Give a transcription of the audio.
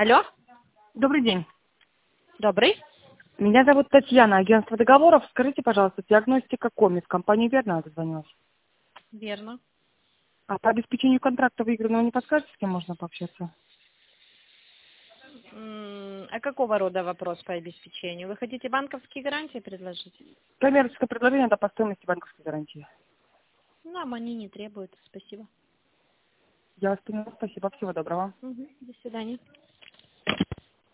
Алло, Добрый день. добрый. Меня зовут Татьяна, агентство договоров. Скажите, пожалуйста, диагностика Комис, компания «Верно» дозвонилась. Верно. А по обеспечению контракта выигранного не подскажете, с кем можно пообщаться? А какого рода вопрос по обеспечению? Вы хотите банковские гарантии предложить? Коммерческое предложение до по стоимости банковской гарантии. Нам они не требуют. Спасибо. Я вас поняла. Спасибо. Всего доброго. До свидания.